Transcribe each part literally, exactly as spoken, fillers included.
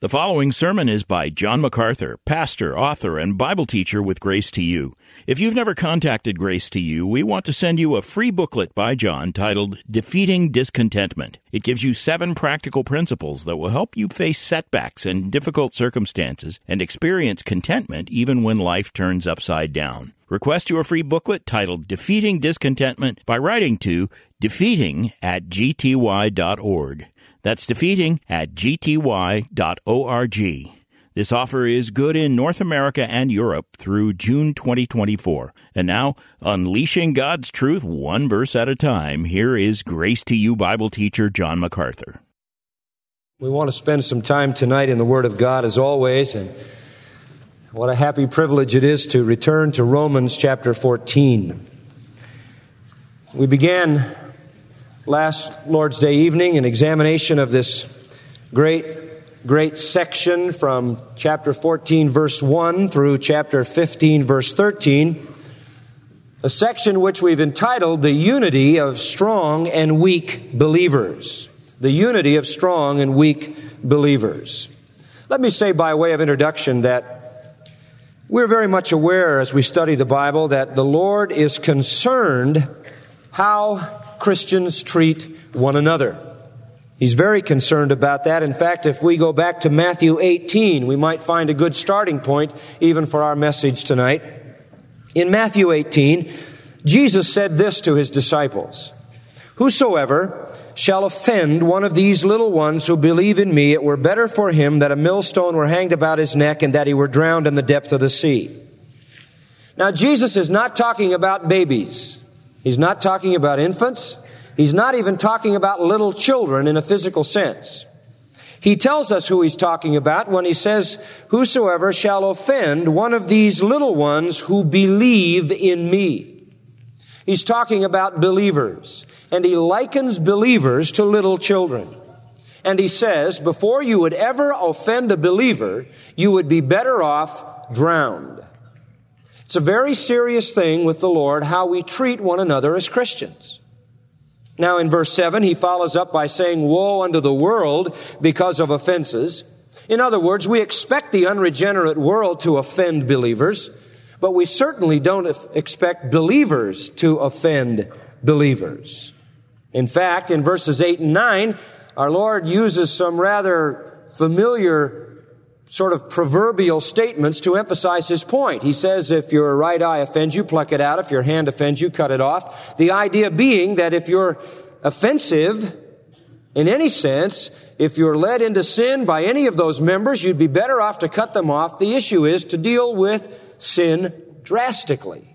The following sermon is by John MacArthur, pastor, author, and Bible teacher with Grace to You. If you've never contacted Grace to You, we want to send you a free booklet by John titled Defeating Discontentment. It gives you seven practical principles that will help you face setbacks and difficult circumstances and experience contentment even when life turns upside down. Request your free booklet titled Defeating Discontentment by writing to defeating at g t y dot org. That's defeating at g t y dot org. This offer is good in North America and Europe through June twenty twenty-four. And now, unleashing God's truth one verse at a time, here is Grace to You Bible teacher John MacArthur. We want to spend some time tonight in the Word of God as always, and what a happy privilege it is to return to Romans chapter fourteen. We began last Lord's Day evening an examination of this great, great section from chapter fourteen, verse one through chapter fifteen, verse thirteen, a section which we've entitled The Unity of Strong and Weak Believers. The Unity of Strong and Weak Believers. Let me say by way of introduction that we're very much aware as we study the Bible that the Lord is concerned how Christians treat one another. He's very concerned about that. In fact, if we go back to Matthew eighteen, we might find a good starting point even for our message tonight. In Matthew eighteen, Jesus said this to his disciples, "Whosoever shall offend one of these little ones who believe in me, it were better for him that a millstone were hanged about his neck and that he were drowned in the depth of the sea." Now, Jesus is not talking about babies. He's not talking about infants. He's not even talking about little children in a physical sense. He tells us who he's talking about when he says, "Whosoever shall offend one of these little ones who believe in me." He's talking about believers, and he likens believers to little children. And he says, before you would ever offend a believer, you would be better off drowned. It's a very serious thing with the Lord how we treat one another as Christians. Now in verse seven, he follows up by saying, "Woe unto the world because of offenses." In other words, we expect the unregenerate world to offend believers, but we certainly don't expect believers to offend believers. In fact, in verses eight and nine, our Lord uses some rather familiar sort of proverbial statements to emphasize his point. He says, if your right eye offends you, pluck it out. If your hand offends you, cut it off. The idea being that if you're offensive in any sense, if you're led into sin by any of those members, you'd be better off to cut them off. The issue is to deal with sin drastically.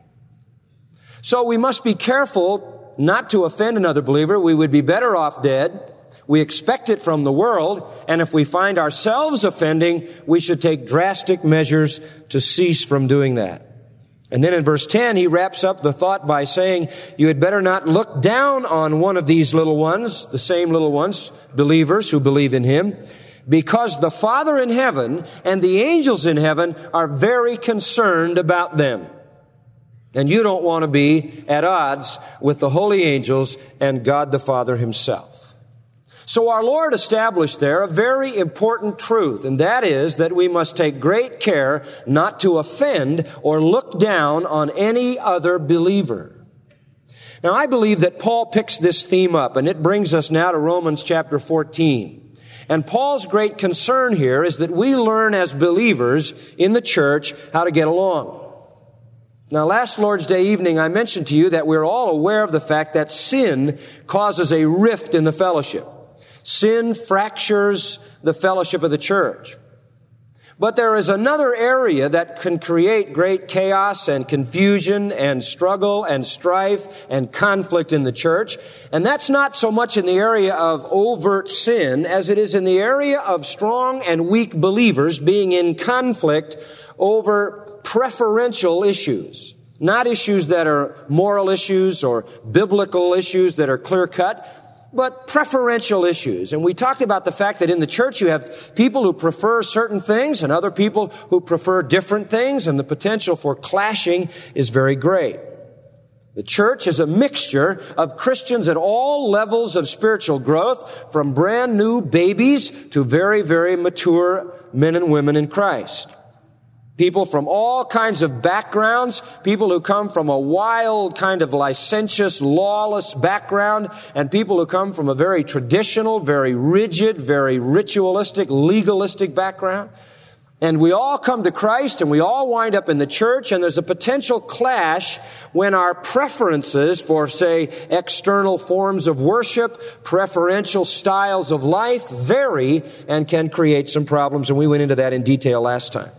So we must be careful not to offend another believer. We would be better off dead. We expect it from the world, and if we find ourselves offending, we should take drastic measures to cease from doing that. And then in verse ten, he wraps up the thought by saying, you had better not look down on one of these little ones, the same little ones, believers who believe in him, because the Father in heaven and the angels in heaven are very concerned about them. And you don't want to be at odds with the holy angels and God the Father himself. So our Lord established there a very important truth, and that is that we must take great care not to offend or look down on any other believer. Now, I believe that Paul picks this theme up, and it brings us now to Romans chapter fourteen. And Paul's great concern here is that we learn as believers in the church how to get along. Now, last Lord's Day evening, I mentioned to you that we're all aware of the fact that sin causes a rift in the fellowship. Sin fractures the fellowship of the church. But there is another area that can create great chaos and confusion and struggle and strife and conflict in the church. And that's not so much in the area of overt sin as it is in the area of strong and weak believers being in conflict over preferential issues. Not issues that are moral issues or biblical issues that are clear-cut, but preferential issues. And we talked about the fact that in the church you have people who prefer certain things and other people who prefer different things, and the potential for clashing is very great. The church is a mixture of Christians at all levels of spiritual growth, from brand new babies to very, very mature men and women in Christ. People from all kinds of backgrounds, people who come from a wild kind of licentious, lawless background, and people who come from a very traditional, very rigid, very ritualistic, legalistic background. And we all come to Christ and we all wind up in the church, and there's a potential clash when our preferences for, say, external forms of worship, preferential styles of life vary and can create some problems, and we went into that in detail last time.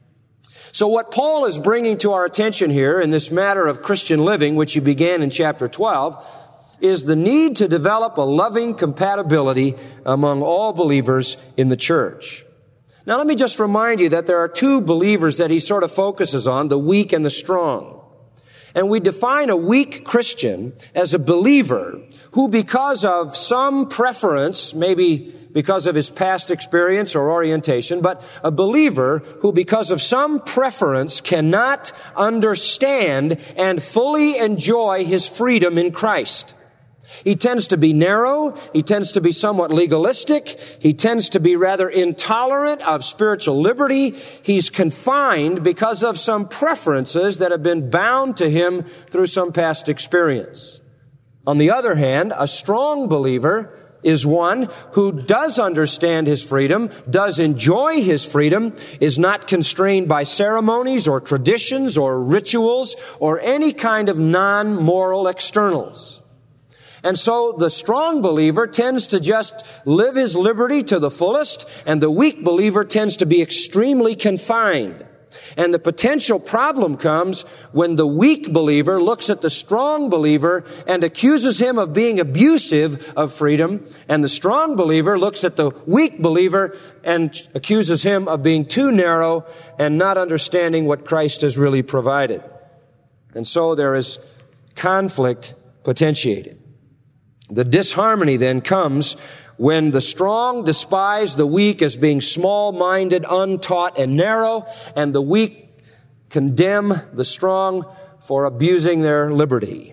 So what Paul is bringing to our attention here in this matter of Christian living, which he began in chapter twelve, is the need to develop a loving compatibility among all believers in the church. Now, let me just remind you that there are two believers that he sort of focuses on, the weak and the strong. And we define a weak Christian as a believer who, because of some preference, maybe because of his past experience or orientation, but a believer who, because of some preference, cannot understand and fully enjoy his freedom in Christ. He tends to be narrow. He tends to be somewhat legalistic. He tends to be rather intolerant of spiritual liberty. He's confined because of some preferences that have been bound to him through some past experience. On the other hand, a strong believer is one who does understand his freedom, does enjoy his freedom, is not constrained by ceremonies or traditions or rituals or any kind of non-moral externals. And so the strong believer tends to just live his liberty to the fullest, and the weak believer tends to be extremely confined. And the potential problem comes when the weak believer looks at the strong believer and accuses him of being abusive of freedom, and the strong believer looks at the weak believer and accuses him of being too narrow and not understanding what Christ has really provided. And so there is conflict potentiated. The disharmony then comes when the strong despise the weak as being small-minded, untaught, and narrow, and the weak condemn the strong for abusing their liberty.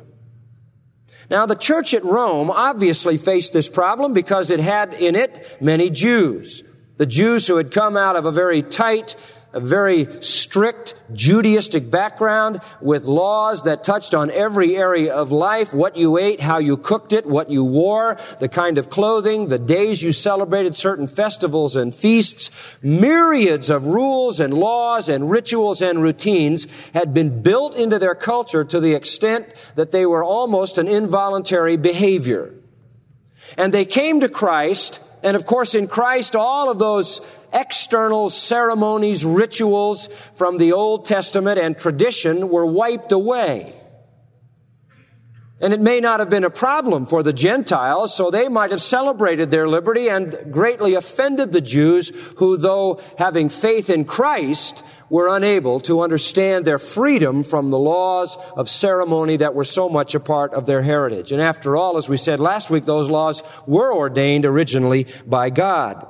Now, the church at Rome obviously faced this problem because it had in it many Jews. The Jews who had come out of a very tight, a very strict Judaistic background with laws that touched on every area of life, what you ate, how you cooked it, what you wore, the kind of clothing, the days you celebrated certain festivals and feasts. Myriads of rules and laws and rituals and routines had been built into their culture to the extent that they were almost an involuntary behavior. And they came to Christ, and of course in Christ all of those external ceremonies, rituals from the Old Testament and tradition were wiped away. And it may not have been a problem for the Gentiles, so they might have celebrated their liberty and greatly offended the Jews who, though having faith in Christ, were unable to understand their freedom from the laws of ceremony that were so much a part of their heritage. And after all, as we said last week, those laws were ordained originally by God.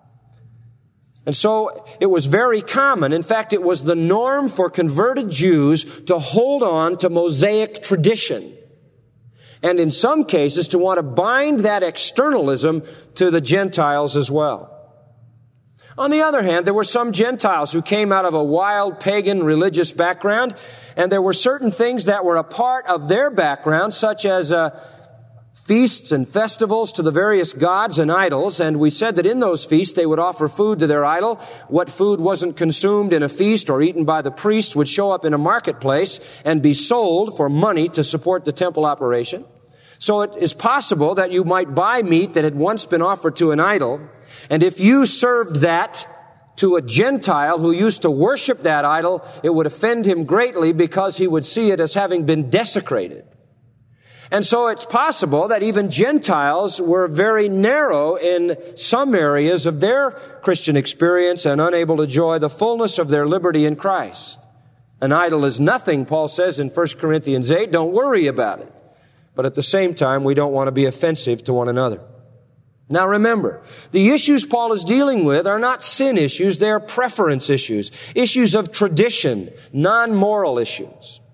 And so it was very common. In fact, it was the norm for converted Jews to hold on to Mosaic tradition. And in some cases, to want to bind that externalism to the Gentiles as well. On the other hand, there were some Gentiles who came out of a wild pagan religious background, and there were certain things that were a part of their background, such as uh, feasts and festivals to the various gods and idols, and we said that in those feasts they would offer food to their idol. What food wasn't consumed in a feast or eaten by the priest would show up in a marketplace and be sold for money to support the temple operation. So it is possible that you might buy meat that had once been offered to an idol, and if you served that to a Gentile who used to worship that idol, it would offend him greatly because he would see it as having been desecrated. And so it's possible that even Gentiles were very narrow in some areas of their Christian experience and unable to enjoy the fullness of their liberty in Christ. An idol is nothing, Paul says in First Corinthians eight. Don't worry about it. But at the same time, we don't want to be offensive to one another. Now remember, the issues Paul is dealing with are not sin issues, they are preference issues, issues of tradition, non-moral issues.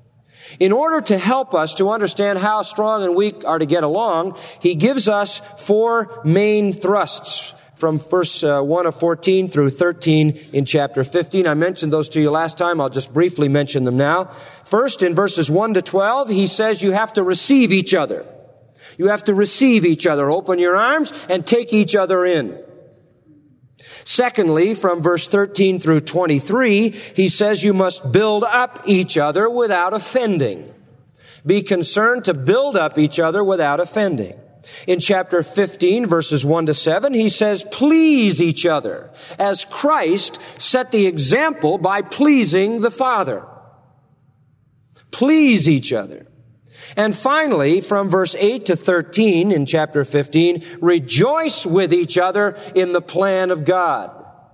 In order to help us to understand how strong and weak are to get along, he gives us four main thrusts from verse uh, one of fourteen through thirteen in chapter fifteen. I mentioned those to you last time. I'll just briefly mention them now. First, in verses one to twelve, he says you have to receive each other. You have to receive each other. Open your arms and take each other in. Secondly, from verse thirteen through twenty-three, he says you must build up each other without offending. Be concerned to build up each other without offending. In chapter fifteen, verses one to seven, he says, please each other, as Christ set the example by pleasing the Father. Please each other. And finally, from verse eight to thirteen in chapter fifteen, rejoice with each other in the plan of God.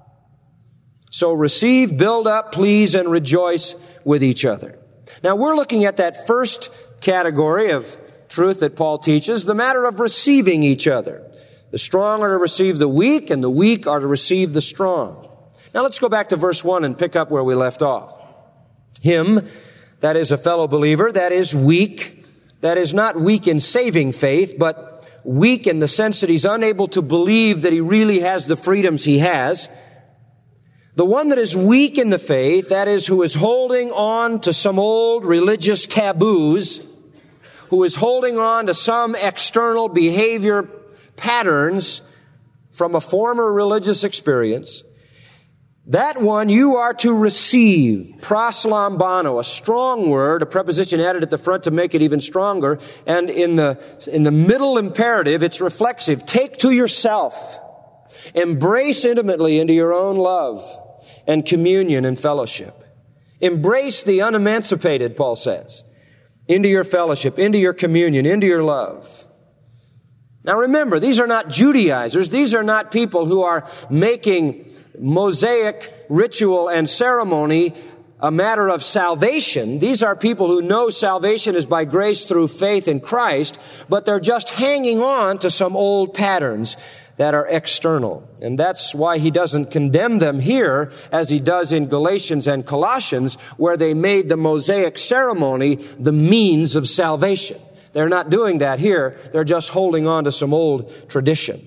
So receive, build up, please, and rejoice with each other. Now we're looking at that first category of truth that Paul teaches, the matter of receiving each other. The strong are to receive the weak, and the weak are to receive the strong. Now let's go back to verse one and pick up where we left off. Him, that is a fellow believer, that is weak, that is not weak in saving faith, but weak in the sense that he's unable to believe that he really has the freedoms he has. The one that is weak in the faith, that is, who is holding on to some old religious taboos, who is holding on to some external behavior patterns from a former religious experience, that one you are to receive. Proslambano, a strong word, a preposition added at the front to make it even stronger. And in the, in the middle imperative, it's reflexive. Take to yourself. Embrace intimately into your own love and communion and fellowship. Embrace the unemancipated, Paul says, into your fellowship, into your communion, into your love. Now remember, these are not Judaizers. These are not people who are making Mosaic ritual and ceremony a matter of salvation. These are people who know salvation is by grace through faith in Christ, but they're just hanging on to some old patterns that are external. And that's why he doesn't condemn them here as he does in Galatians and Colossians, where they made the Mosaic ceremony the means of salvation. They're not doing that here. They're just holding on to some old tradition.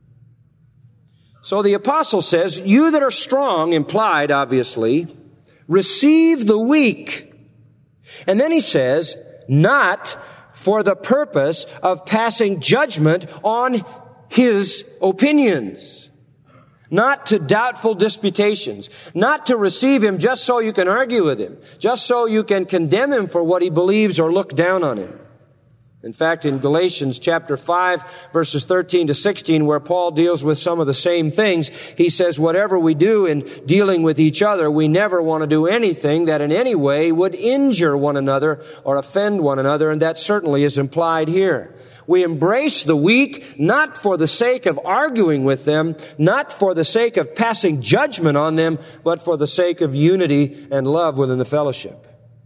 So the apostle says, you that are strong, implied obviously, receive the weak. And then he says, not for the purpose of passing judgment on his opinions, not to doubtful disputations, not to receive him just so you can argue with him, just so you can condemn him for what he believes or look down on him. In fact, in Galatians chapter five, verses thirteen to sixteen, where Paul deals with some of the same things, he says, whatever we do in dealing with each other, we never want to do anything that in any way would injure one another or offend one another, and that certainly is implied here. We embrace the weak, not for the sake of arguing with them, not for the sake of passing judgment on them, but for the sake of unity and love within the fellowship.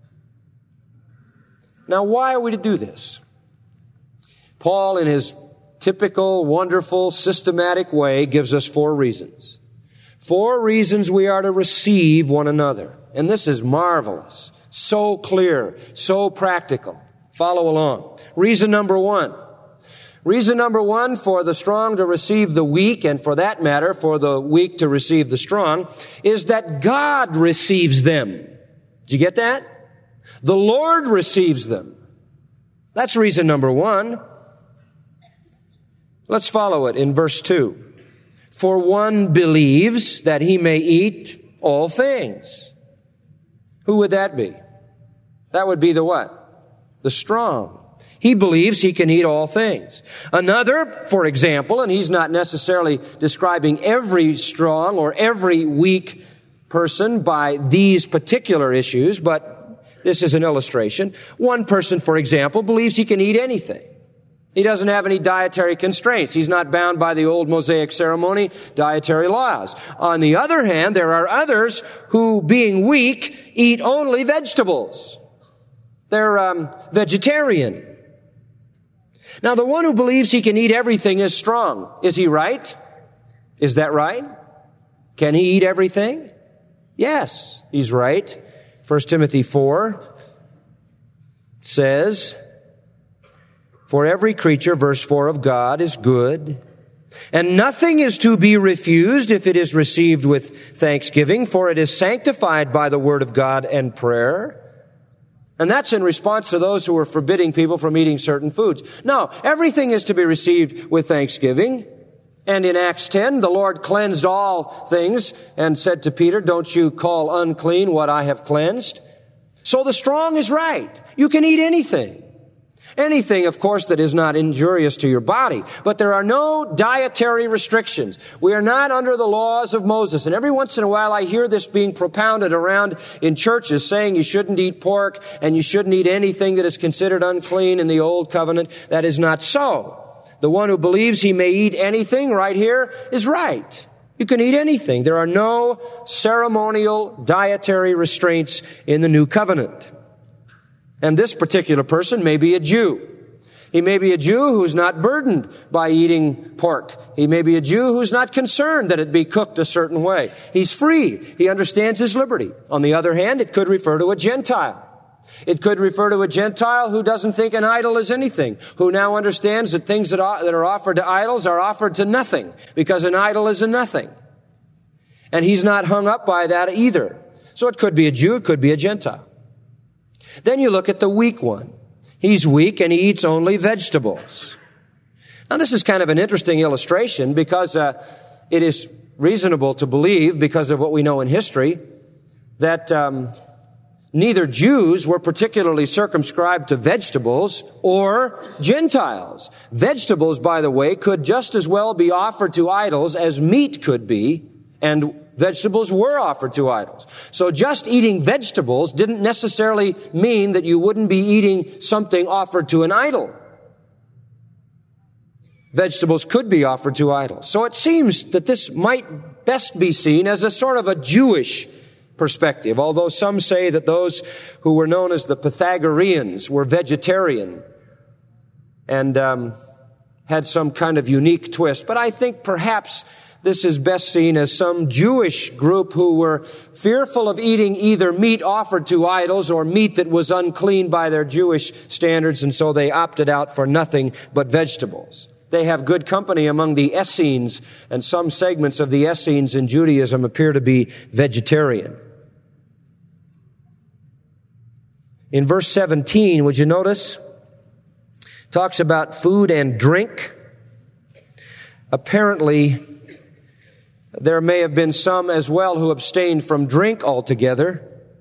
Now, why are we to do this? Paul, in his typical, wonderful, systematic way, gives us four reasons. Four reasons we are to receive one another. And this is marvelous, so clear, so practical. Follow along. Reason number one. Reason number one for the strong to receive the weak, and for that matter, for the weak to receive the strong, is that God receives them. Did you get that? The Lord receives them. That's reason number one. Let's follow it in verse two. For one believes that he may eat all things. Who would that be? That would be the what? The strong. He believes he can eat all things. Another, for example, and he's not necessarily describing every strong or every weak person by these particular issues, but this is an illustration. One person, for example, believes he can eat anything. He doesn't have any dietary constraints. He's not bound by the old Mosaic ceremony dietary laws. On the other hand, there are others who, being weak, eat only vegetables. They're um, vegetarian. Now, the one who believes he can eat everything is strong. Is he right? Is that right? Can he eat everything? Yes, he's right. First Timothy four. says, "For every creature," verse four, "of God is good, and nothing is to be refused if it is received with thanksgiving, for it is sanctified by the word of God and prayer." And that's in response to those who were forbidding people from eating certain foods. No, everything is to be received with thanksgiving. And in Acts ten, the Lord cleansed all things and said to Peter, "Don't you call unclean what I have cleansed?" So the strong is right. You can eat anything. Anything, of course, that is not injurious to your body. But there are no dietary restrictions. We are not under the laws of Moses. And every once in a while I hear this being propounded around in churches, saying you shouldn't eat pork and you shouldn't eat anything that is considered unclean in the Old Covenant. That is not so. The one who believes he may eat anything right here is right. You can eat anything. There are no ceremonial dietary restraints in the New Covenant. And this particular person may be a Jew. He may be a Jew who's not burdened by eating pork. He may be a Jew who's not concerned that it be cooked a certain way. He's free. He understands his liberty. On the other hand, it could refer to a Gentile. It could refer to a Gentile who doesn't think an idol is anything, who now understands that things that are, that are offered to idols are offered to nothing, because an idol is a nothing. And he's not hung up by that either. So it could be a Jew, it could be a Gentile. Then you look at the weak one. He's weak and he eats only vegetables. Now this is kind of an interesting illustration because uh, it is reasonable to believe, because of what we know in history, that um, neither Jews were particularly circumscribed to vegetables or Gentiles. Vegetables, by the way, could just as well be offered to idols as meat could be, and vegetables were offered to idols. So just eating vegetables didn't necessarily mean that you wouldn't be eating something offered to an idol. Vegetables could be offered to idols. So it seems that this might best be seen as a sort of a Jewish perspective, although some say that those who were known as the Pythagoreans were vegetarian and um, had some kind of unique twist. But I think perhaps this is best seen as some Jewish group who were fearful of eating either meat offered to idols or meat that was unclean by their Jewish standards, and so they opted out for nothing but vegetables. They have good company among the Essenes, and some segments of the Essenes in Judaism appear to be vegetarian. In verse seventeen, would you notice? Talks about food and drink. Apparently, there may have been some as well who abstained from drink altogether.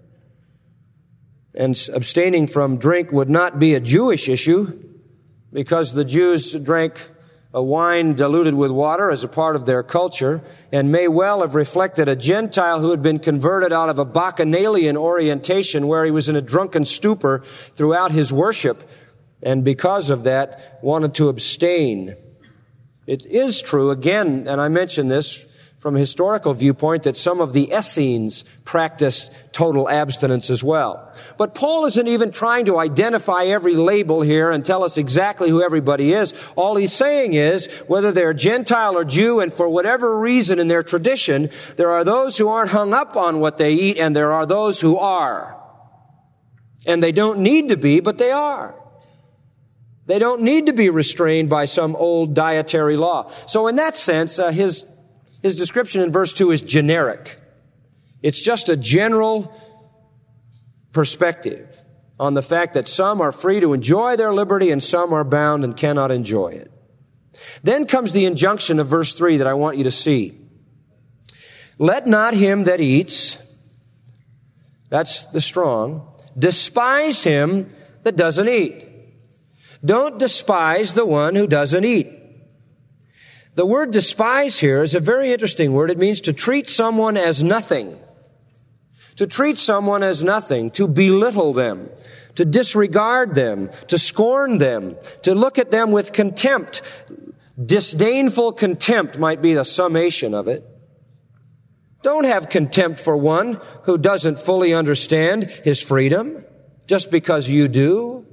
And abstaining from drink would not be a Jewish issue, because the Jews drank a wine diluted with water as a part of their culture, and may well have reflected a Gentile who had been converted out of a bacchanalian orientation where he was in a drunken stupor throughout his worship, and because of that wanted to abstain. It is true, again, and I mention this from a historical viewpoint, that some of the Essenes practiced total abstinence as well. But Paul isn't even trying to identify every label here and tell us exactly who everybody is. All he's saying is, whether they're Gentile or Jew, and for whatever reason in their tradition, there are those who aren't hung up on what they eat, and there are those who are. And they don't need to be, but they are. They don't need to be restrained by some old dietary law. So in that sense, uh, his His description in verse two is generic. It's just a general perspective on the fact that some are free to enjoy their liberty and some are bound and cannot enjoy it. Then comes the injunction of verse three that I want you to see. Let not him that eats, that's the strong, despise him that doesn't eat. Don't despise the one who doesn't eat. The word despise here is a very interesting word. It means to treat someone as nothing. To treat someone as nothing, to belittle them, to disregard them, to scorn them, to look at them with contempt. Disdainful contempt might be the summation of it. Don't have contempt for one who doesn't fully understand his freedom just because you do.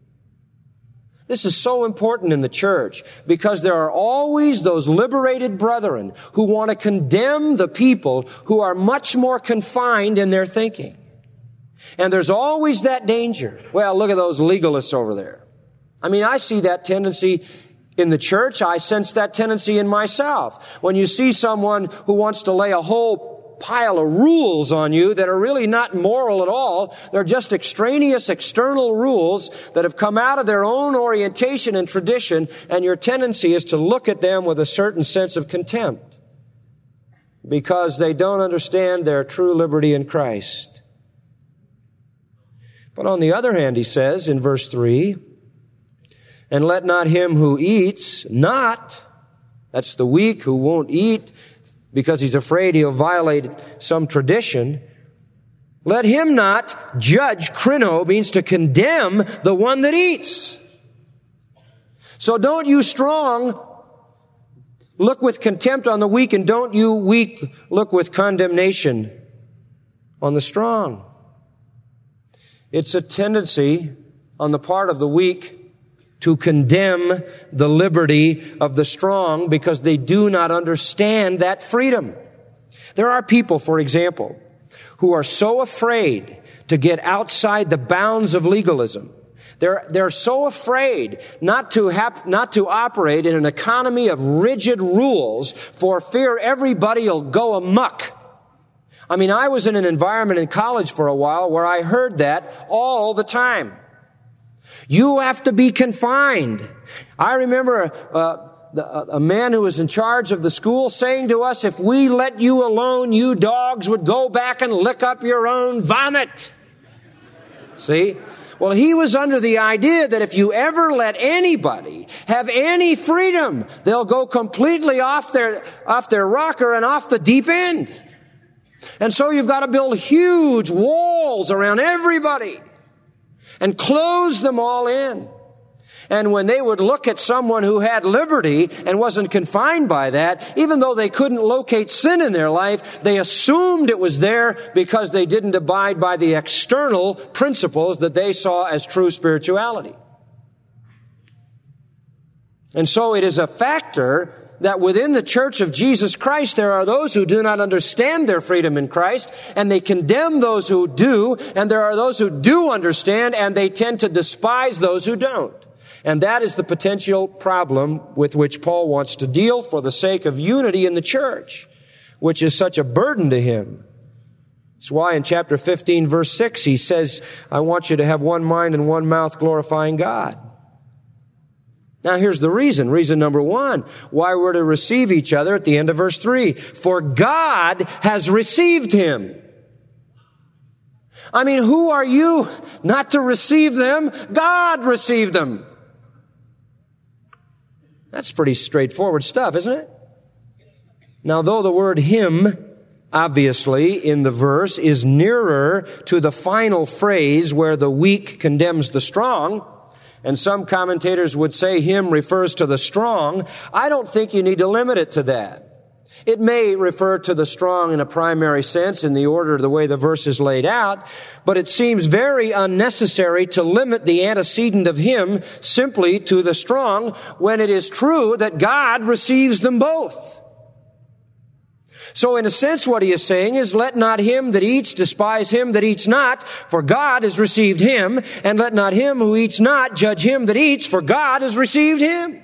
This is so important in the church because there are always those liberated brethren who want to condemn the people who are much more confined in their thinking. And there's always that danger. Well, look at those legalists over there. I mean, I see that tendency in the church. I sense that tendency in myself. When you see someone who wants to lay a whole pile of rules on you that are really not moral at all, they're just extraneous external rules that have come out of their own orientation and tradition, and your tendency is to look at them with a certain sense of contempt because they don't understand their true liberty in Christ. But on the other hand, he says in verse three, and let not him who eats not, that's the weak who won't eat because he's afraid he'll violate some tradition, let him not judge, krino means to condemn the one that eats. So don't you strong look with contempt on the weak, and don't you weak look with condemnation on the strong. It's a tendency on the part of the weak to condemn the liberty of the strong because they do not understand that freedom. There are people, for example, who are so afraid to get outside the bounds of legalism. They're, they're so afraid not to have, not to operate in an economy of rigid rules for fear everybody will go amok. I mean, I was in an environment in college for a while where I heard that all the time. You have to be confined. I remember uh, the, a man who was in charge of the school saying to us, if we let you alone, you dogs would go back and lick up your own vomit. See? Well, he was under the idea that if you ever let anybody have any freedom, they'll go completely off their, off their rocker and off the deep end. And so you've got to build huge walls around everybody and close them all in. And when they would look at someone who had liberty and wasn't confined by that, even though they couldn't locate sin in their life, they assumed it was there because they didn't abide by the external principles that they saw as true spirituality. And so it is a factor that within the church of Jesus Christ, there are those who do not understand their freedom in Christ, and they condemn those who do, and there are those who do understand, and they tend to despise those who don't. And that is the potential problem with which Paul wants to deal for the sake of unity in the church, which is such a burden to him. That's why in chapter fifteen, verse six, he says, I want you to have one mind and one mouth glorifying God. Now here's the reason. Reason number one, why we're to receive each other at the end of verse three. For God has received him. I mean, who are you not to receive them? God received them. That's pretty straightforward stuff, isn't it? Now, though the word him, obviously, in the verse is nearer to the final phrase where the weak condemns the strong, and some commentators would say him refers to the strong, I don't think you need to limit it to that. It may refer to the strong in a primary sense in the order of the way the verse is laid out, but it seems very unnecessary to limit the antecedent of him simply to the strong when it is true that God receives them both. So in a sense, what he is saying is, let not him that eats despise him that eats not, for God has received him, and let not him who eats not judge him that eats, for God has received him.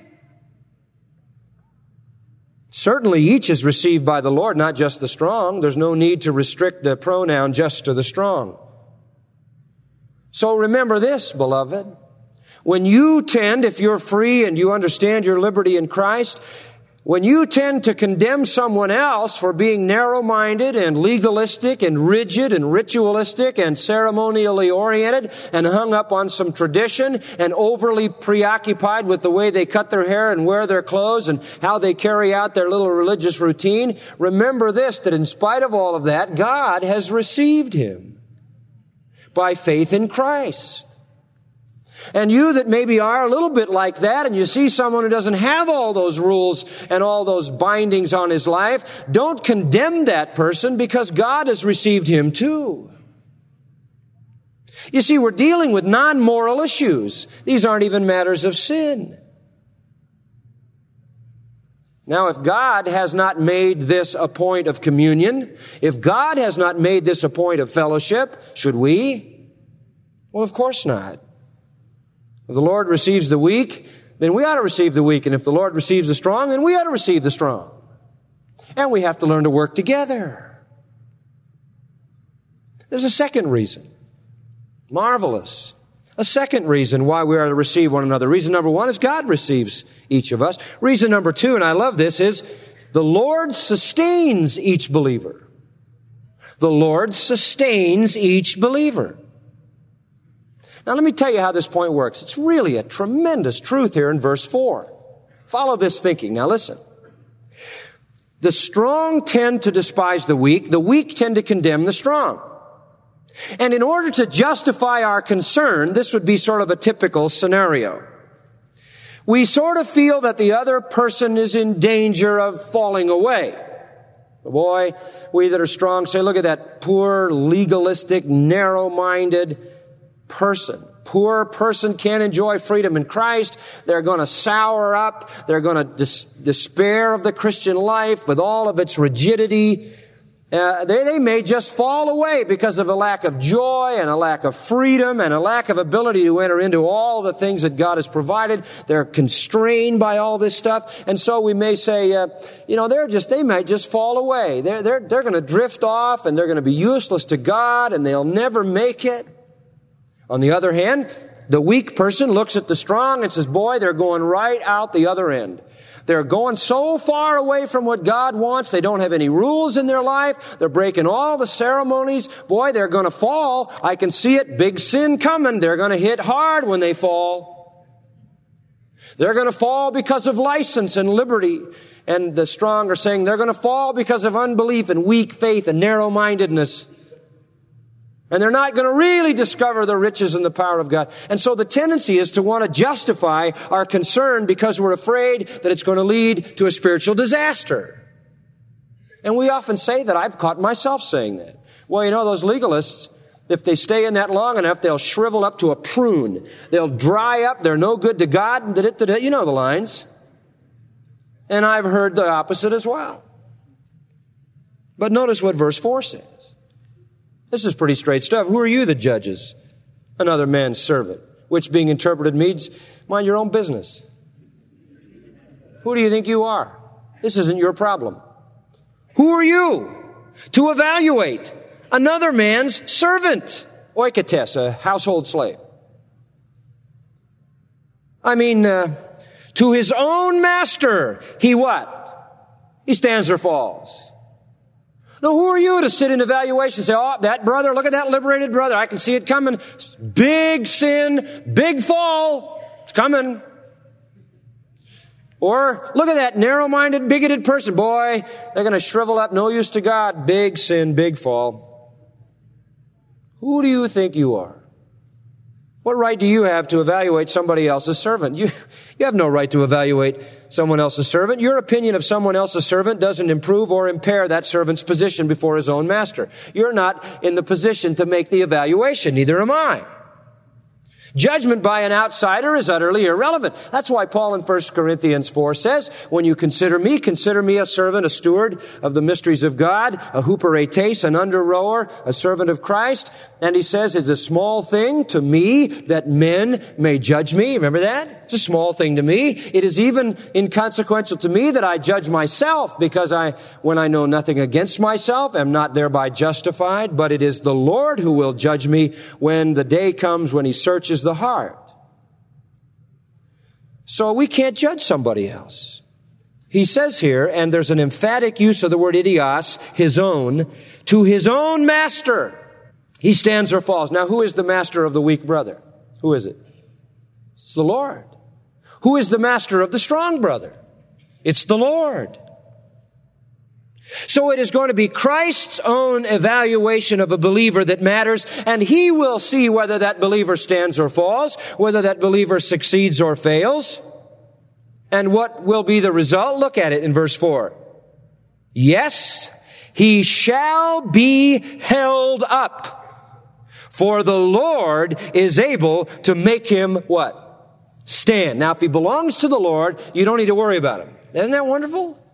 Certainly each is received by the Lord, not just the strong. There's no need to restrict the pronoun just to the strong. So remember this, beloved. When you tend, if you're free and you understand your liberty in Christ, when you tend to condemn someone else for being narrow-minded and legalistic and rigid and ritualistic and ceremonially oriented and hung up on some tradition and overly preoccupied with the way they cut their hair and wear their clothes and how they carry out their little religious routine, remember this, that in spite of all of that, God has received him by faith in Christ. And you that maybe are a little bit like that, and you see someone who doesn't have all those rules and all those bindings on his life, don't condemn that person because God has received him too. You see, we're dealing with non-moral issues. These aren't even matters of sin. Now, if God has not made this a point of communion, if God has not made this a point of fellowship, should we? Well, of course not. If the Lord receives the weak, then we ought to receive the weak. And if the Lord receives the strong, then we ought to receive the strong. And we have to learn to work together. There's a second reason. Marvelous. A second reason why we are to receive one another. Reason number one is God receives each of us. Reason number two, and I love this, is the Lord sustains each believer. The Lord sustains each believer. Now let me tell you how this point works. It's really a tremendous truth here in verse four. Follow this thinking. Now listen. The strong tend to despise the weak. The weak tend to condemn the strong. And in order to justify our concern, this would be sort of a typical scenario. We sort of feel that the other person is in danger of falling away. Boy, we that are strong say, look at that poor, legalistic, narrow-minded person. Poor person can't enjoy freedom in Christ. They're going to sour up. They're going to dis- despair of the Christian life with all of its rigidity. Uh, they, they may just fall away because of a lack of joy and a lack of freedom and a lack of ability to enter into all the things that God has provided. They're constrained by all this stuff. And so we may say, uh, you know, they're just, they might just fall away. They're, they're, they're going to drift off and they're going to be useless to God and they'll never make it. On the other hand, the weak person looks at the strong and says, boy, they're going right out the other end. They're going so far away from what God wants. They don't have any rules in their life. They're breaking all the ceremonies. Boy, they're going to fall. I can see it. Big sin coming. They're going to hit hard when they fall. They're going to fall because of license and liberty. And the strong are saying they're going to fall because of unbelief and weak faith and narrow-mindedness. And they're not going to really discover the riches and the power of God. And so the tendency is to want to justify our concern because we're afraid that it's going to lead to a spiritual disaster. And we often say that. I've caught myself saying that. Well, you know, those legalists, if they stay in that long enough, they'll shrivel up to a prune. They'll dry up. They're no good to God. You know the lines. And I've heard the opposite as well. But notice what verse four says. This is pretty straight stuff. Who are you that judges another man's servant? Which being interpreted means, mind your own business. Who do you think you are? This isn't your problem. Who are you to evaluate another man's servant? Oikotes, a household slave. I mean, uh, to his own master, he what? He stands or falls. Now, who are you to sit in evaluation and say, oh, that brother, look at that liberated brother. I can see it coming. Big sin, big fall. It's coming. Or look at that narrow-minded, bigoted person. Boy, they're going to shrivel up, no use to God. Big sin, big fall. Who do you think you are? What right do you have to evaluate somebody else's servant? You, you have no right to evaluate someone else's servant. Your opinion of someone else's servant doesn't improve or impair that servant's position before his own master. You're not in the position to make the evaluation. Neither am I. Judgment by an outsider is utterly irrelevant. That's why Paul in First Corinthians four says, when you consider me, consider me a servant, a steward of the mysteries of God, a huperetes, an under-rower, a servant of Christ. And he says, it's a small thing to me that men may judge me. Remember that? It's a small thing to me. It is even inconsequential to me that I judge myself, because I, when I know nothing against myself, am not thereby justified. But it is the Lord who will judge me when the day comes when he searches the heart. So we can't judge somebody else. He says here, and there's an emphatic use of the word idios, his own, to his own master. He stands or falls. Now, who is the master of the weak brother? Who is it? It's the Lord. Who is the master of the strong brother? It's the Lord. So it is going to be Christ's own evaluation of a believer that matters, and he will see whether that believer stands or falls, whether that believer succeeds or fails. And what will be the result? Look at it in verse four. Yes, he shall be held up, for the Lord is able to make him what? Stand. Now, if he belongs to the Lord, you don't need to worry about him. Isn't that wonderful?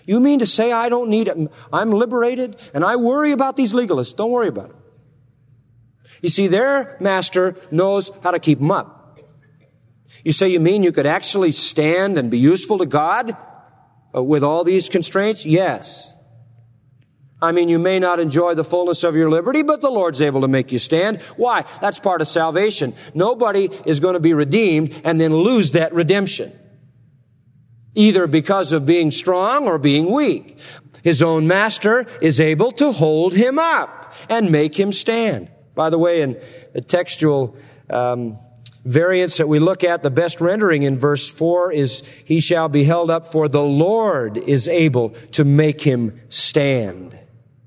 You mean to say I don't need it? I'm liberated and I worry about these legalists. Don't worry about them. You see, their master knows how to keep them up. You say, you mean you could actually stand and be useful to God uh, with all these constraints? Yes. I mean, you may not enjoy the fullness of your liberty, but the Lord's able to make you stand. Why? That's part of salvation. Nobody is going to be redeemed and then lose that redemption, either because of being strong or being weak. His own master is able to hold him up and make him stand. By the way, in the textual um, variants that we look at, the best rendering in verse four is, he shall be held up, for the Lord is able to make him stand.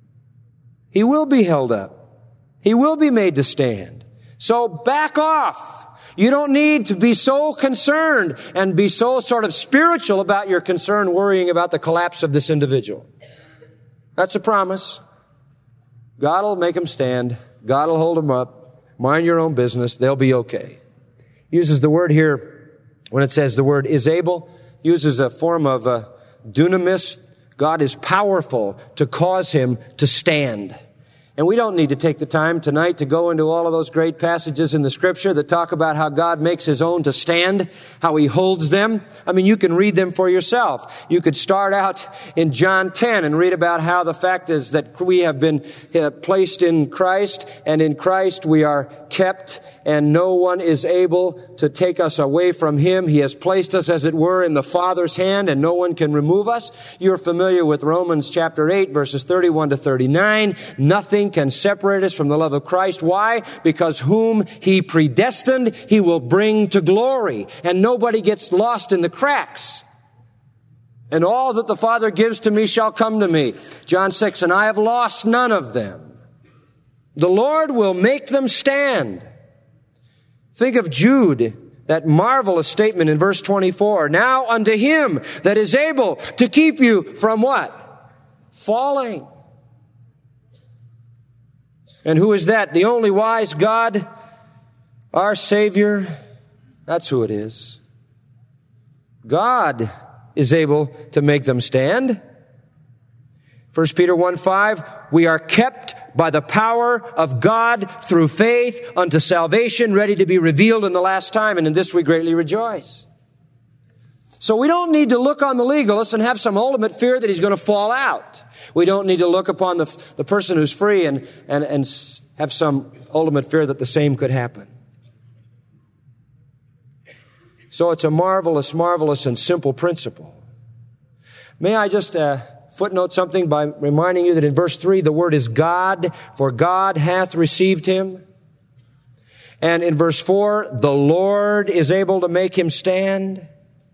He will be held up. He will be made to stand. So back off. You don't need to be so concerned and be so sort of spiritual about your concern, worrying about the collapse of this individual. That's a promise. God will make them stand. God will hold them up. Mind your own business. They'll be okay. Uses the word here, when it says the word is able, uses a form of uh, dunamis. God is powerful to cause him to stand. And we don't need to take the time tonight to go into all of those great passages in the Scripture that talk about how God makes his own to stand, how he holds them. I mean, you can read them for yourself. You could start out in John ten and read about how the fact is that we have been uh, placed in Christ, and in Christ we are kept, and no one is able to take us away from him. He has placed us, as it were, in the Father's hand, and no one can remove us. You're familiar with Romans chapter eight, verses thirty-one to thirty-nine. Nothing can separate us from the love of Christ. Why? Because whom he predestined, he will bring to glory. And nobody gets lost in the cracks. And all that the Father gives to me shall come to me. John six, and I have lost none of them. The Lord will make them stand. Think of Jude, that marvelous statement in verse twenty-four. Now unto him that is able to keep you from what? Falling. And who is that? The only wise God, our Savior. That's who it is. God is able to make them stand. First Peter one five, we are kept by the power of God through faith unto salvation, ready to be revealed in the last time, and in this we greatly rejoice. So we don't need to look on the legalist and have some ultimate fear that he's going to fall out. We don't need to look upon the, the person who's free and, and, and have some ultimate fear that the same could happen. So it's a marvelous, marvelous and simple principle. May I just uh, footnote something by reminding you that in verse three, the word is God, for God hath received him. And in verse four, the Lord is able to make him stand.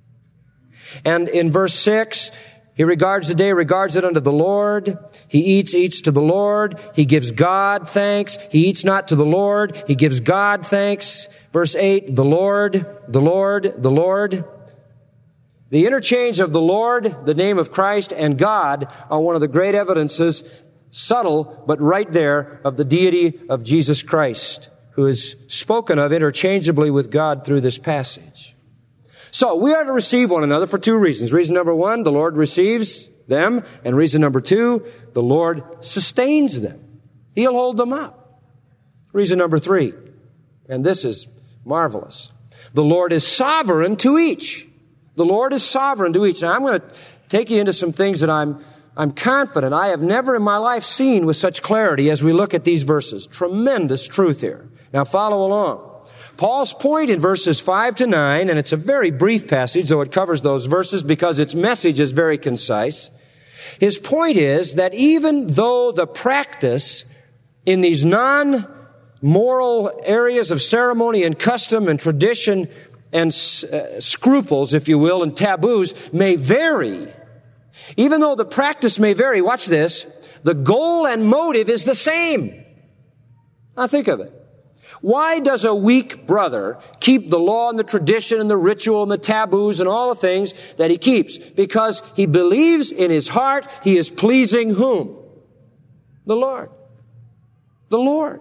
And in verse six, he regards the day, regards it unto the Lord. He eats, eats to the Lord. He gives God thanks. He eats not to the Lord. He gives God thanks. Verse eight, the Lord, the Lord, the Lord. The interchange of the Lord, the name of Christ, and God are one of the great evidences, subtle, but right there, of the deity of Jesus Christ, who is spoken of interchangeably with God through this passage. So we are to receive one another for two reasons. Reason number one, the Lord receives them. And reason number two, the Lord sustains them. He'll hold them up. Reason number three, and this is marvelous, the Lord is sovereign to each. The Lord is sovereign to each. Now I'm going to take you into some things that I'm, I'm confident I have never in my life seen with such clarity as we look at these verses. Tremendous truth here. Now follow along. Paul's point in verses five to nine, and it's a very brief passage, though it covers those verses because its message is very concise. His point is that even though the practice in these non-moral areas of ceremony and custom and tradition and uh, scruples, if you will, and taboos may vary, even though the practice may vary, watch this, the goal and motive is the same. Now think of it. Why does a weak brother keep the law and the tradition and the ritual and the taboos and all the things that he keeps? Because he believes in his heart he is pleasing whom? The Lord. The Lord.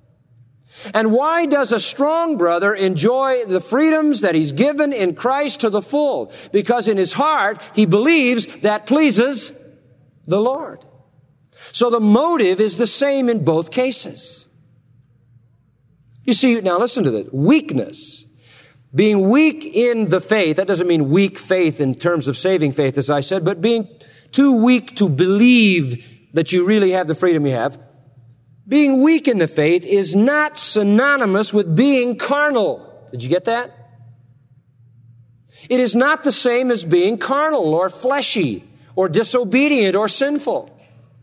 And why does a strong brother enjoy the freedoms that he's given in Christ to the full? Because in his heart he believes that pleases the Lord. So the motive is the same in both cases. You see, now listen to this. Weakness. Being weak in the faith, that doesn't mean weak faith in terms of saving faith, as I said, but being too weak to believe that you really have the freedom you have. Being weak in the faith is not synonymous with being carnal. Did you get that? It is not the same as being carnal or fleshy or disobedient or sinful.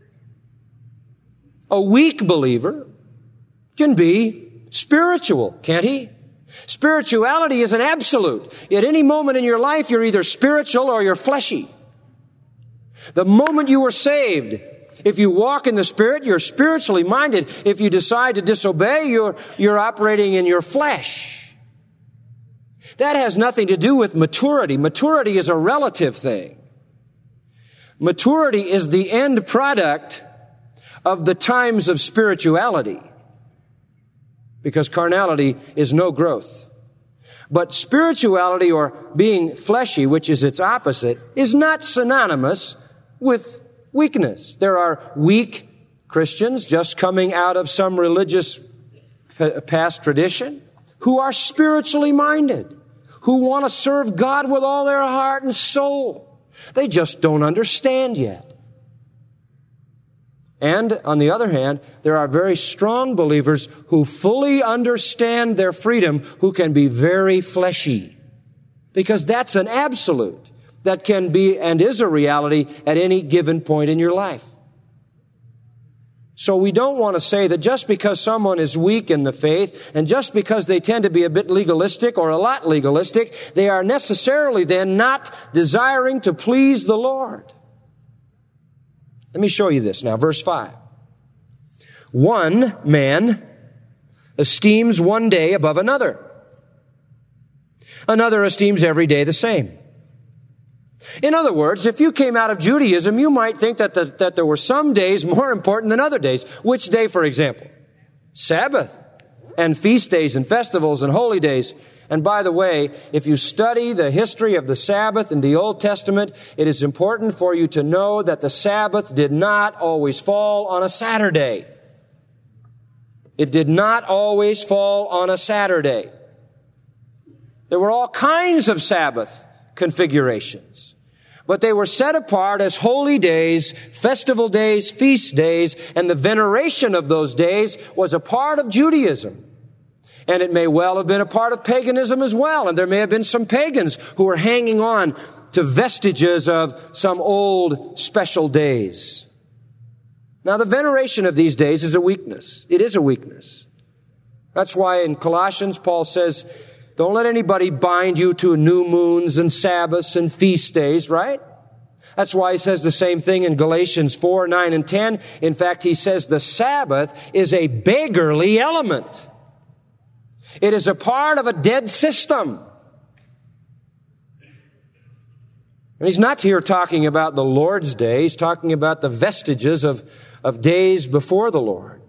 A weak believer can be spiritual, can't he? Spirituality is an absolute. At any moment in your life, you're either spiritual or you're fleshy. The moment you were saved, if you walk in the Spirit, you're spiritually minded. If you decide to disobey, you're, you're operating in your flesh. That has nothing to do with maturity. Maturity is a relative thing. Maturity is the end product of the times of spirituality, because carnality is no growth. But spirituality, or being fleshy, which is its opposite, is not synonymous with weakness. There are weak Christians just coming out of some religious past tradition who are spiritually minded, who want to serve God with all their heart and soul. They just don't understand yet. And on the other hand, there are very strong believers who fully understand their freedom, who can be very fleshy. Because that's an absolute that can be and is a reality at any given point in your life. So we don't want to say that just because someone is weak in the faith and just because they tend to be a bit legalistic or a lot legalistic, they are necessarily then not desiring to please the Lord. Let me show you this now. Verse five. One man esteems one day above another. Another esteems every day the same. In other words, if you came out of Judaism, you might think that, the, that there were some days more important than other days. Which day, for example? Sabbath. And feast days and festivals and holy days. And by the way, if you study the history of the Sabbath in the Old Testament, it is important for you to know that the Sabbath did not always fall on a Saturday. It did not always fall on a Saturday. There were all kinds of Sabbath configurations, but they were set apart as holy days, festival days, feast days, and the veneration of those days was a part of Judaism. And it may well have been a part of paganism as well. And there may have been some pagans who were hanging on to vestiges of some old special days. Now, the veneration of these days is a weakness. It is a weakness. That's why in Colossians, Paul says, don't let anybody bind you to new moons and Sabbaths and feast days, right? That's why he says the same thing in Galatians four, nine, and ten. In fact, he says the Sabbath is a beggarly element. It is a part of a dead system. And he's not here talking about the Lord's Day. He's talking about the vestiges of, of days before the Lord.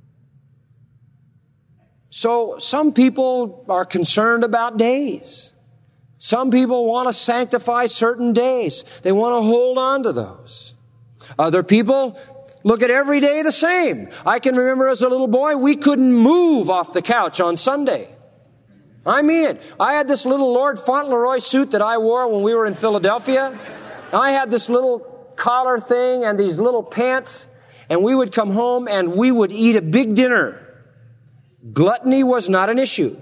So some people are concerned about days. Some people want to sanctify certain days. They want to hold on to those. Other people look at every day the same. I can remember as a little boy, we couldn't move off the couch on Sunday. I mean it. I had this little Lord Fauntleroy suit that I wore when we were in Philadelphia. I had this little collar thing and these little pants, and we would come home and we would eat a big dinner. Gluttony was not an issue.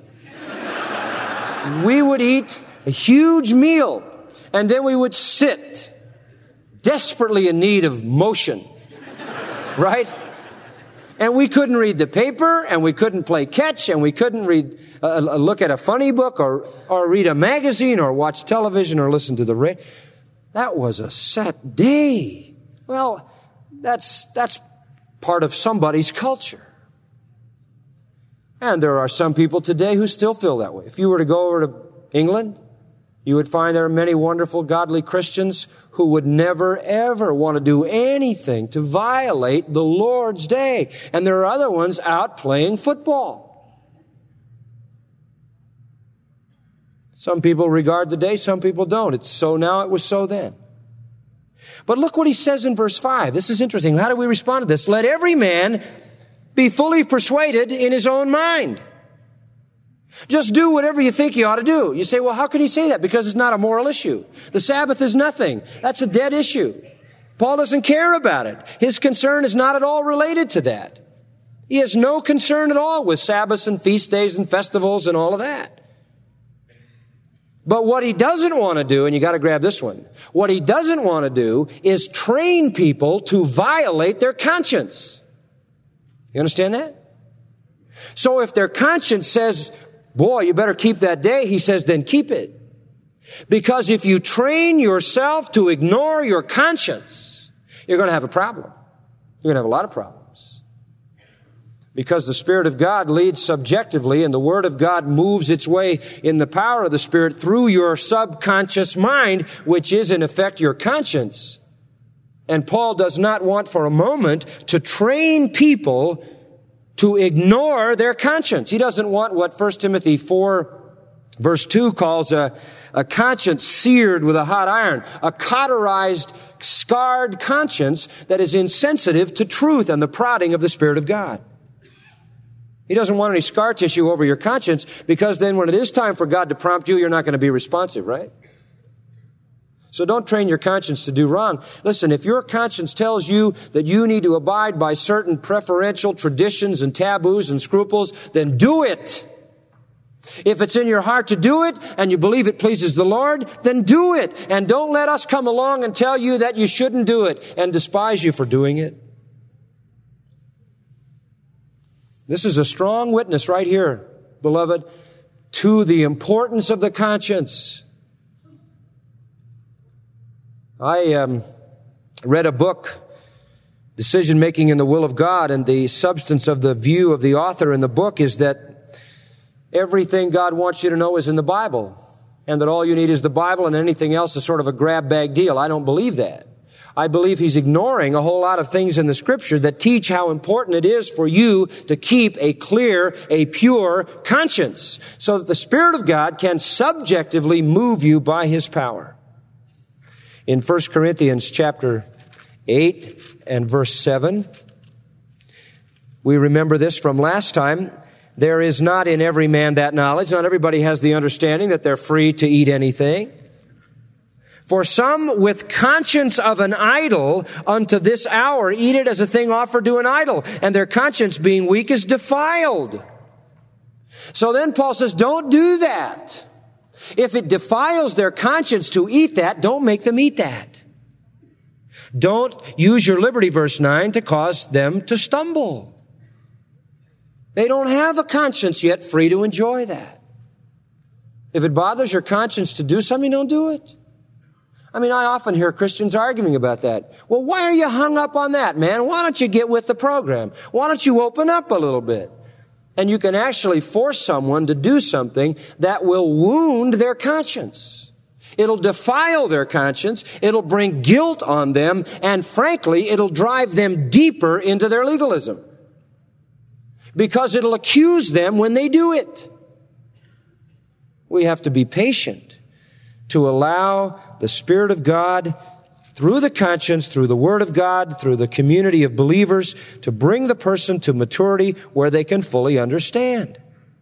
We would eat a huge meal, and then we would sit, desperately in need of motion. Right? And we couldn't read the paper, and we couldn't play catch, and we couldn't read, uh, look at a funny book, or, or read a magazine, or watch television, or listen to the radio. That was a set day. Well, that's, that's part of somebody's culture. And there are some people today who still feel that way. If you were to go over to England, you would find there are many wonderful, godly Christians who would never, ever want to do anything to violate the Lord's Day. And there are other ones out playing football. Some people regard the day, some people don't. It's so now, it was so then. But look what he says in verse five. This is interesting. How do we respond to this? Let every man be fully persuaded in his own mind. Just do whatever you think you ought to do. You say, well, how can he say that? Because it's not a moral issue. The Sabbath is nothing. That's a dead issue. Paul doesn't care about it. His concern is not at all related to that. He has no concern at all with Sabbaths and feast days and festivals and all of that. But what he doesn't want to do, and you got to grab this one, what he doesn't want to do is train people to violate their conscience. You understand that? So if their conscience says, boy, you better keep that day, he says, then keep it. Because if you train yourself to ignore your conscience, you're going to have a problem. You're going to have a lot of problems. Because the Spirit of God leads subjectively, and the Word of God moves its way in the power of the Spirit through your subconscious mind, which is in effect your conscience. And Paul does not want for a moment to train people to ignore their conscience. He doesn't want what First Timothy four verse two calls a, a conscience seared with a hot iron, a cauterized, scarred conscience that is insensitive to truth and the prodding of the Spirit of God. He doesn't want any scar tissue over your conscience, because then when it is time for God to prompt you, you're not going to be responsive, right? So don't train your conscience to do wrong. Listen, if your conscience tells you that you need to abide by certain preferential traditions and taboos and scruples, then do it. If it's in your heart to do it and you believe it pleases the Lord, then do it. And don't let us come along and tell you that you shouldn't do it and despise you for doing it. This is a strong witness right here, beloved, to the importance of the conscience. I um, read a book, Decision Making in the Will of God, and the substance of the view of the author in the book is that everything God wants you to know is in the Bible, and that all you need is the Bible and anything else is sort of a grab bag deal. I don't believe that. I believe he's ignoring a whole lot of things in the Scripture that teach how important it is for you to keep a clear, a pure conscience, so that the Spirit of God can subjectively move you by His power. In First Corinthians chapter eight and verse seven, we remember this from last time. There is not in every man that knowledge. Not everybody has the understanding that they're free to eat anything. For some with conscience of an idol unto this hour eat it as a thing offered to an idol, and their conscience being weak is defiled. So then Paul says, don't do that. If it defiles their conscience to eat that, don't make them eat that. Don't use your liberty, verse nine, to cause them to stumble. They don't have a conscience yet free to enjoy that. If it bothers your conscience to do something, don't do it. I mean, I often hear Christians arguing about that. Well, why are you hung up on that, man? Why don't you get with the program? Why don't you open up a little bit? And you can actually force someone to do something that will wound their conscience. It'll defile their conscience. It'll bring guilt on them. And frankly, it'll drive them deeper into their legalism. Because it'll accuse them when they do it. We have to be patient to allow the Spirit of God, through the conscience, through the Word of God, through the community of believers, to bring the person to maturity where they can fully understand.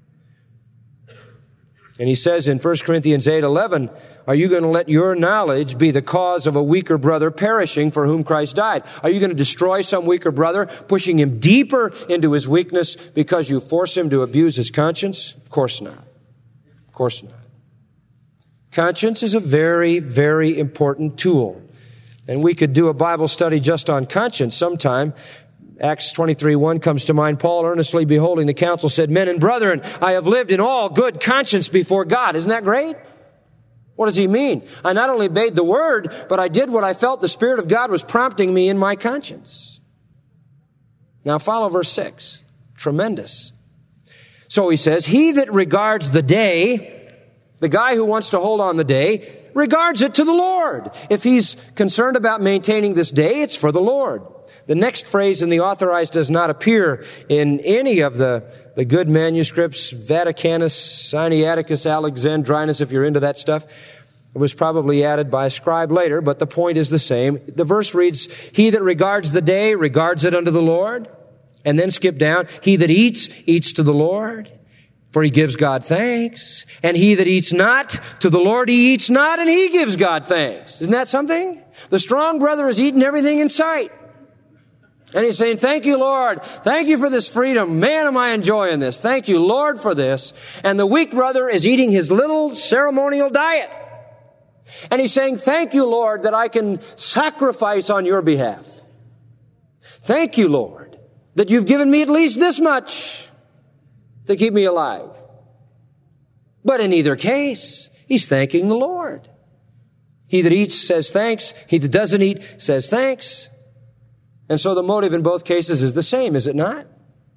And he says in First Corinthians eight eleven, are you going to let your knowledge be the cause of a weaker brother perishing for whom Christ died? Are you going to destroy some weaker brother, pushing him deeper into his weakness because you force him to abuse his conscience? Of course not. Of course not. Conscience is a very, very important tool. And we could do a Bible study just on conscience sometime. Acts twenty-three one comes to mind. Paul, earnestly beholding the council, said, men and brethren, I have lived in all good conscience before God. Isn't that great? What does he mean? I not only obeyed the word, but I did what I felt the Spirit of God was prompting me in my conscience. Now follow verse six. Tremendous. So he says, he that regards the day, the guy who wants to hold on the day, regards it to the Lord. If he's concerned about maintaining this day, it's for the Lord. The next phrase in the Authorized does not appear in any of the, the good manuscripts, Vaticanus, Sinaiticus, Alexandrinus, if you're into that stuff. It was probably added by a scribe later, but the point is the same. The verse reads, he that regards the day regards it unto the Lord. And then skip down, he that eats, eats to the Lord, for he gives God thanks. And he that eats not, to the Lord he eats not, and he gives God thanks. Isn't that something? The strong brother is eating everything in sight. And he's saying, thank you, Lord. Thank you for this freedom. Man, am I enjoying this. Thank you, Lord, for this. And the weak brother is eating his little ceremonial diet. And he's saying, thank you, Lord, that I can sacrifice on your behalf. Thank you, Lord, that you've given me at least this much to keep me alive. But in either case, he's thanking the Lord. He that eats says thanks. He that doesn't eat says thanks. And so the motive in both cases is the same, is it not?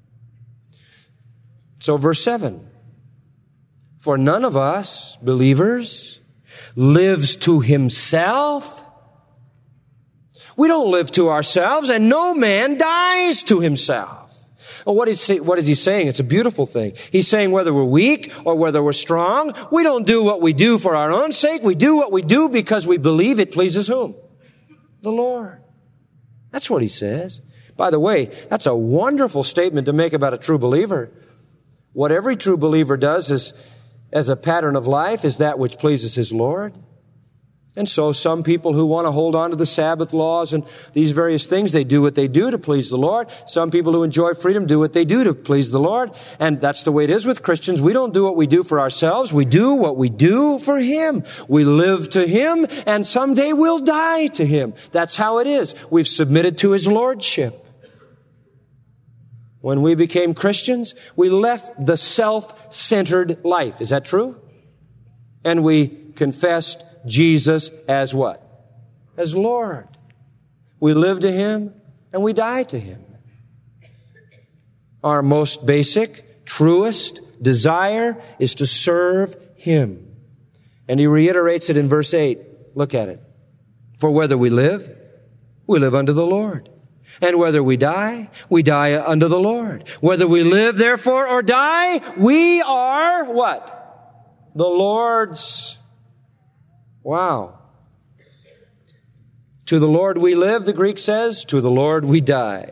So verse seven. For none of us, believers, lives to himself. We don't live to ourselves, and no man dies to himself. Well, what is, he, what is he saying? It's a beautiful thing. He's saying whether we're weak or whether we're strong, we don't do what we do for our own sake. We do what we do because we believe it pleases whom? The Lord. That's what he says. By the way, that's a wonderful statement to make about a true believer. What every true believer does is, as a pattern of life, is that which pleases his Lord. And so some people who want to hold on to the Sabbath laws and these various things, they do what they do to please the Lord. Some people who enjoy freedom do what they do to please the Lord. And that's the way it is with Christians. We don't do what we do for ourselves. We do what we do for Him. We live to Him, and someday we'll die to Him. That's how it is. We've submitted to His Lordship. When we became Christians, we left the self-centered life. Is that true? And we confessed Jesus as what? As Lord. We live to Him and we die to Him. Our most basic, truest desire is to serve Him. And He reiterates it in verse eight. Look at it. For whether we live, we live unto the Lord. And whether we die, we die unto the Lord. Whether we live, therefore, or die, we are what? The Lord's. Wow. To the Lord we live, the Greek says. To the Lord we die.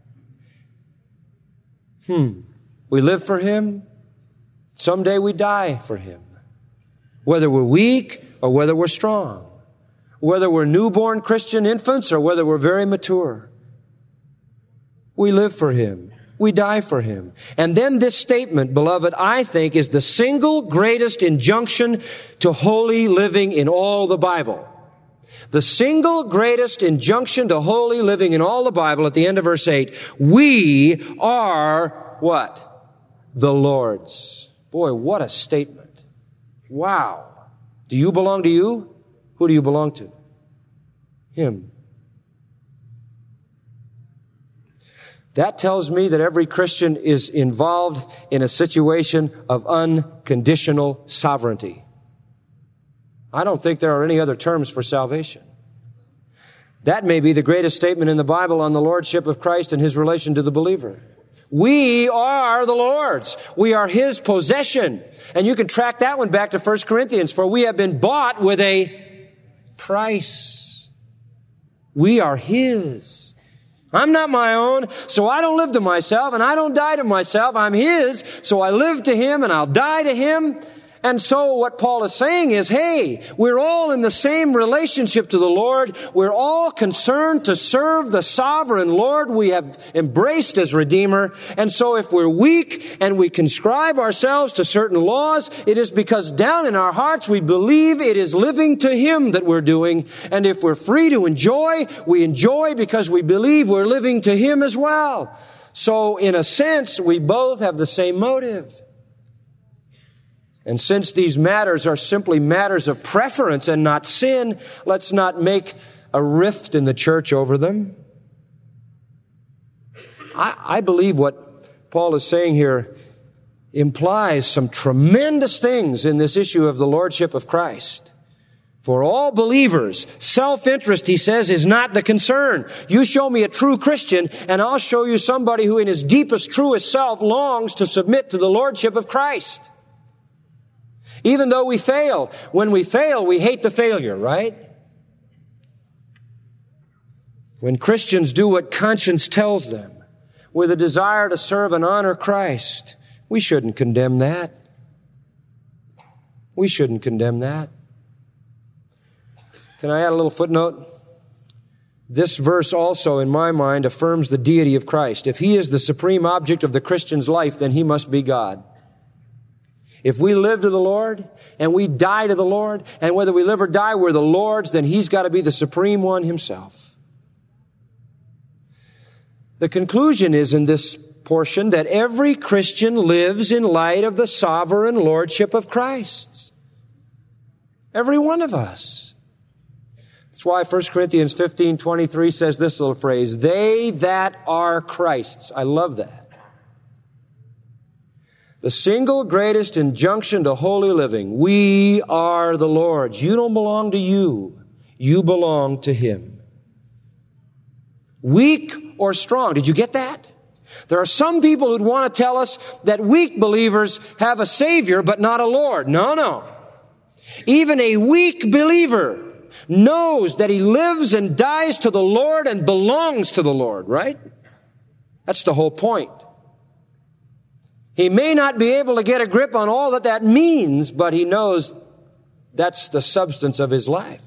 Hmm. We live for Him. Someday we die for Him. Whether we're weak or whether we're strong. Whether we're newborn Christian infants or whether we're very mature. We live for Him. We die for Him. And then this statement, beloved, I think is the single greatest injunction to holy living in all the Bible. The single greatest injunction to holy living in all the Bible at the end of verse eight. We are what? The Lord's. Boy, what a statement. Wow. Do you belong to you? Who do you belong to? Him. That tells me that every Christian is involved in a situation of unconditional sovereignty. I don't think there are any other terms for salvation. That may be the greatest statement in the Bible on the Lordship of Christ and His relation to the believer. We are the Lord's. We are His possession. And you can track that one back to First Corinthians. For we have been bought with a price. We are His. I'm not my own, so I don't live to myself, and I don't die to myself. I'm His, so I live to Him, and I'll die to Him. And so what Paul is saying is, hey, we're all in the same relationship to the Lord. We're all concerned to serve the sovereign Lord we have embraced as Redeemer. And so if we're weak and we conscribe ourselves to certain laws, it is because down in our hearts we believe it is living to Him that we're doing. And if we're free to enjoy, we enjoy because we believe we're living to Him as well. So in a sense, we both have the same motive. And since these matters are simply matters of preference and not sin, let's not make a rift in the church over them. I, I believe what Paul is saying here implies some tremendous things in this issue of the Lordship of Christ. For all believers, self-interest, he says, is not the concern. You show me a true Christian, and I'll show you somebody who in his deepest, truest self longs to submit to the Lordship of Christ. Even though we fail, when we fail, we hate the failure, right? When Christians do what conscience tells them with a desire to serve and honor Christ, we shouldn't condemn that. We shouldn't condemn that. Can I add a little footnote? This verse also, in my mind, affirms the deity of Christ. If He is the supreme object of the Christian's life, then He must be God. If we live to the Lord and we die to the Lord, and whether we live or die, we're the Lord's, then He's got to be the supreme one Himself. The conclusion is in this portion that every Christian lives in light of the sovereign lordship of Christ. Every one of us. That's why First Corinthians fifteen twenty-three says this little phrase, they that are Christ's. I love that. The single greatest injunction to holy living. We are the Lord's. You don't belong to you. You belong to Him. Weak or strong. Did you get that? There are some people who'd want to tell us that weak believers have a Savior but not a Lord. No, no. Even a weak believer knows that he lives and dies to the Lord and belongs to the Lord, right? That's the whole point. He may not be able to get a grip on all that that means, but he knows that's the substance of his life.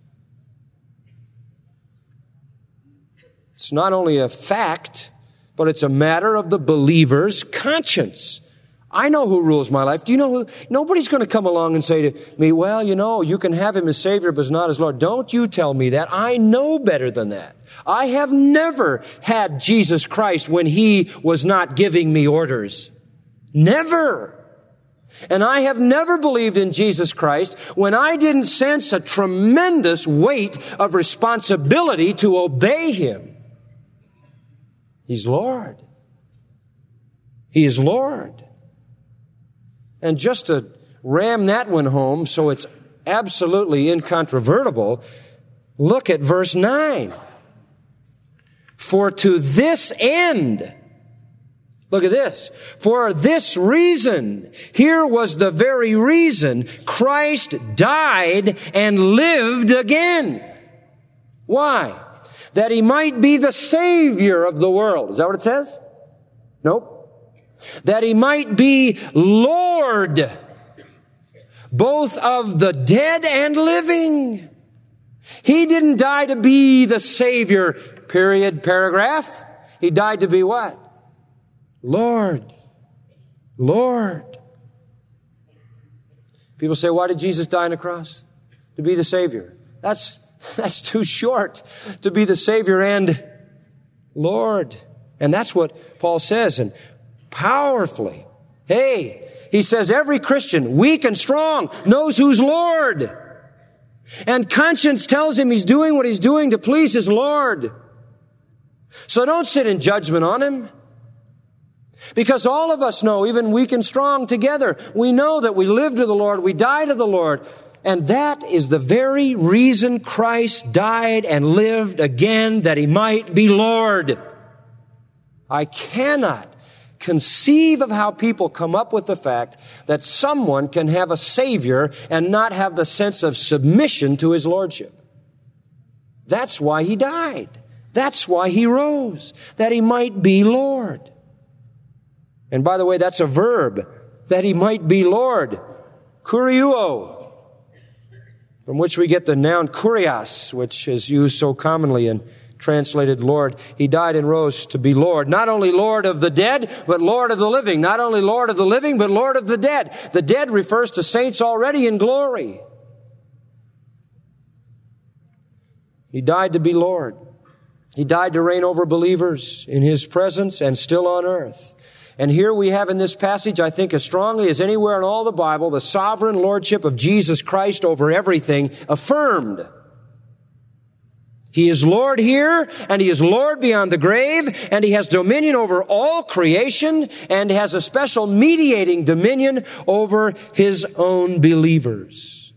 It's not only a fact, but it's a matter of the believer's conscience. I know who rules my life. Do you know who? Nobody's going to come along and say to me, well, you know, you can have Him as Savior, but not as Lord. Don't you tell me that. I know better than that. I have never had Jesus Christ when He was not giving me orders. Never. And I have never believed in Jesus Christ when I didn't sense a tremendous weight of responsibility to obey Him. He's Lord. He is Lord. And just to ram that one home so it's absolutely incontrovertible, look at verse nine. For to this end, look at this, for this reason, here was the very reason Christ died and lived again. Why? That He might be the Savior of the world. Is that what it says? Nope. That He might be Lord, both of the dead and living. He didn't die to be the Savior, period, paragraph. He died to be what? Lord. Lord. People say, why did Jesus die on the cross? To be the Savior. That's That's too short to be the Savior and Lord. And that's what Paul says, and powerfully. Hey, he says every Christian, weak and strong, knows who's Lord. And conscience tells him he's doing what he's doing to please his Lord. So don't sit in judgment on him. Because all of us know, even weak and strong together, we know that we live to the Lord, we die to the Lord. And that is the very reason Christ died and lived again, that He might be Lord. I cannot conceive of how people come up with the fact that someone can have a Savior and not have the sense of submission to His Lordship. That's why He died. That's why He rose, that He might be Lord. And by the way, that's a verb, that He might be Lord. Kuriuo. From which we get the noun kurios, which is used so commonly and translated Lord. He died and rose to be Lord. Not only Lord of the dead, but Lord of the living. Not only Lord of the living, but Lord of the dead. The dead refers to saints already in glory. He died to be Lord. He died to reign over believers in His presence and still on earth. And here we have in this passage, I think as strongly as anywhere in all the Bible, the sovereign lordship of Jesus Christ over everything affirmed. He is Lord here, and He is Lord beyond the grave, and He has dominion over all creation, and has a special mediating dominion over His own believers.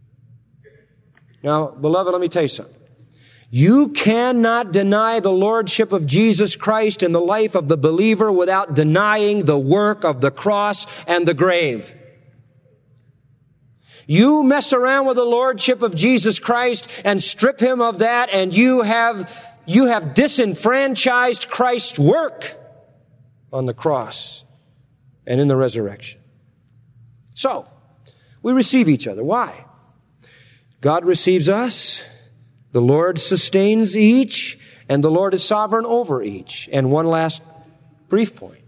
Now, beloved, let me tell you something. You cannot deny the lordship of Jesus Christ in the life of the believer without denying the work of the cross and the grave. You mess around with the lordship of Jesus Christ and strip him of that, and you have, you have disenfranchised Christ's work on the cross and in the resurrection. So, we receive each other. Why? God receives us, the Lord sustains each, and the Lord is sovereign over each. And one last brief point.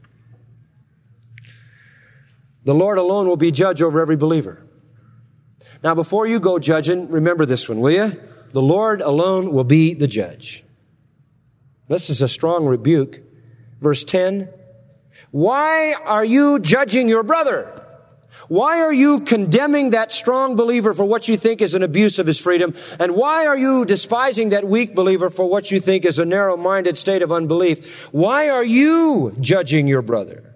The Lord alone will be judge over every believer. Now, before you go judging, remember this one, will you? The Lord alone will be the judge. This is a strong rebuke. Verse ten, why are you judging your brother? Why are you condemning that strong believer for what you think is an abuse of his freedom? And why are you despising that weak believer for what you think is a narrow-minded state of unbelief? Why are you judging your brother?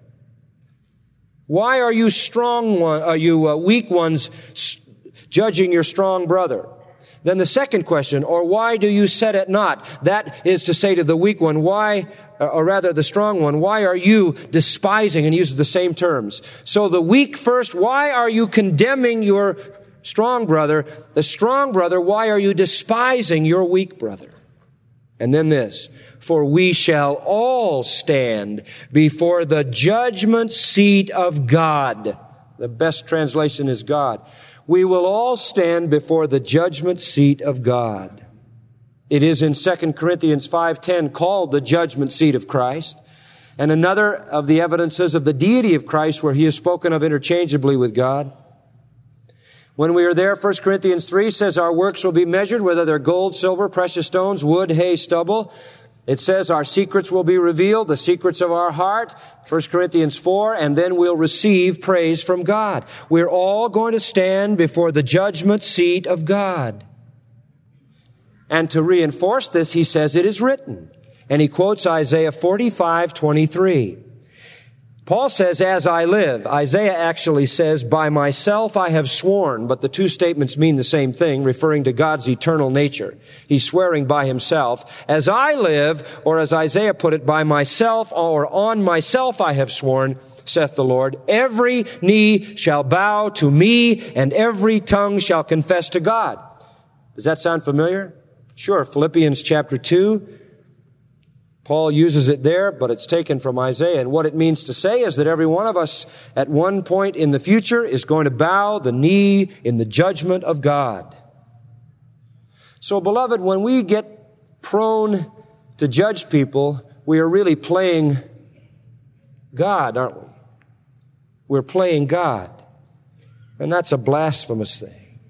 Why are you strong one, are you uh, weak ones judging your strong brother? Then the second question, or why do you set at naught? That is to say to the weak one, why, or rather the strong one, why are you despising, and he uses the same terms. So the weak first, why are you condemning your strong brother? The strong brother, why are you despising your weak brother? And then this, for we shall all stand before the judgment seat of God. The best translation is God. We will all stand before the judgment seat of God. It is in Second Corinthians five ten called the judgment seat of Christ. And another of the evidences of the deity of Christ where he is spoken of interchangeably with God. When we are there, First Corinthians three says our works will be measured, whether they're gold, silver, precious stones, wood, hay, stubble. It says our secrets will be revealed, the secrets of our heart, First Corinthians four, and then we'll receive praise from God. We're all going to stand before the judgment seat of God. And to reinforce this, he says it is written. And he quotes Isaiah forty-five twenty-three. Paul says, as I live. Isaiah actually says, by myself I have sworn, but the two statements mean the same thing, referring to God's eternal nature. He's swearing by himself. As I live, or as Isaiah put it, by myself, or on myself I have sworn, saith the Lord, every knee shall bow to me, and every tongue shall confess to God. Does that sound familiar? Sure, Philippians chapter two. Paul uses it there, but it's taken from Isaiah. And what it means to say is that every one of us at one point in the future is going to bow the knee in the judgment of God. So, beloved, when we get prone to judge people, we are really playing God, aren't we? We're playing God. And that's a blasphemous thing.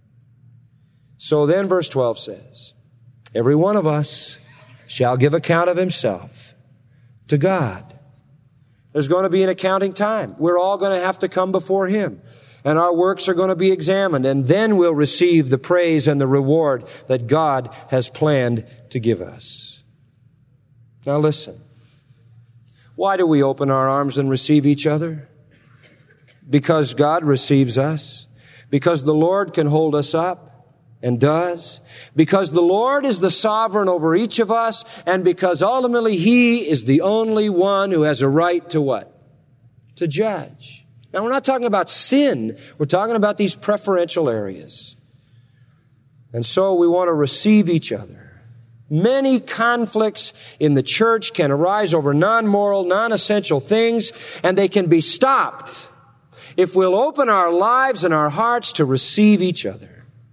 So then verse twelve says, every one of us shall give account of himself to God. There's going to be an accounting time. We're all going to have to come before him. And our works are going to be examined. And then we'll receive the praise and the reward that God has planned to give us. Now listen. Why do we open our arms and receive each other? Because God receives us. Because the Lord can hold us up. And does, because the Lord is the sovereign over each of us, and because ultimately he is the only one who has a right to what? To judge. Now we're not talking about sin, we're talking about these preferential areas. And so we want to receive each other. Many conflicts in the church can arise over non-moral, non-essential things, and they can be stopped if we'll open our lives and our hearts to receive each other.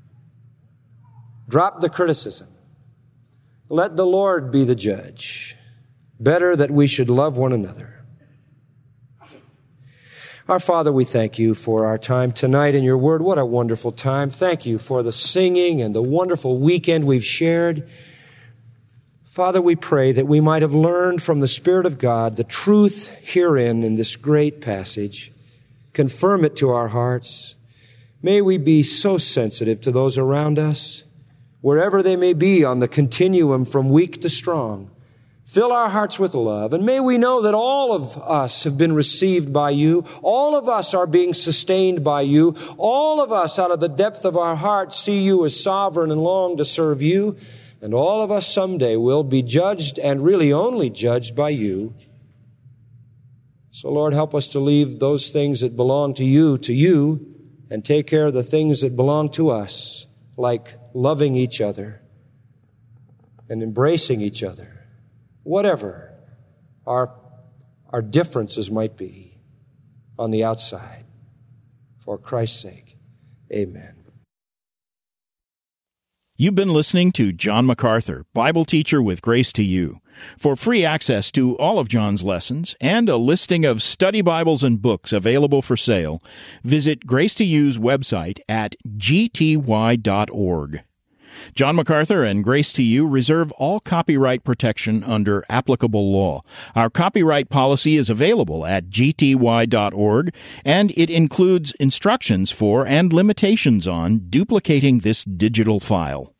Drop the criticism. Let the Lord be the judge. Better that we should love one another. Our Father, we thank you for our time tonight in your word. What a wonderful time. Thank you for the singing and the wonderful weekend we've shared. Father, we pray that we might have learned from the Spirit of God the truth herein in this great passage. Confirm it to our hearts. May we be so sensitive to those around us, wherever they may be on the continuum from weak to strong. Fill our hearts with love. And may we know that all of us have been received by you. All of us are being sustained by you. All of us out of the depth of our hearts see you as sovereign and long to serve you. And all of us someday will be judged and really only judged by you. So Lord, help us to leave those things that belong to you to you, and take care of the things that belong to us, like loving each other and embracing each other, whatever our, our differences might be on the outside. For Christ's sake, amen. You've been listening to John MacArthur, Bible teacher with Grace to You. For free access to all of John's lessons and a listing of study Bibles and books available for sale, visit Grace to You's website at g t y dot org. John MacArthur and Grace to You reserve all copyright protection under applicable law. Our copyright policy is available at g t y dot org, and it includes instructions for and limitations on duplicating this digital file.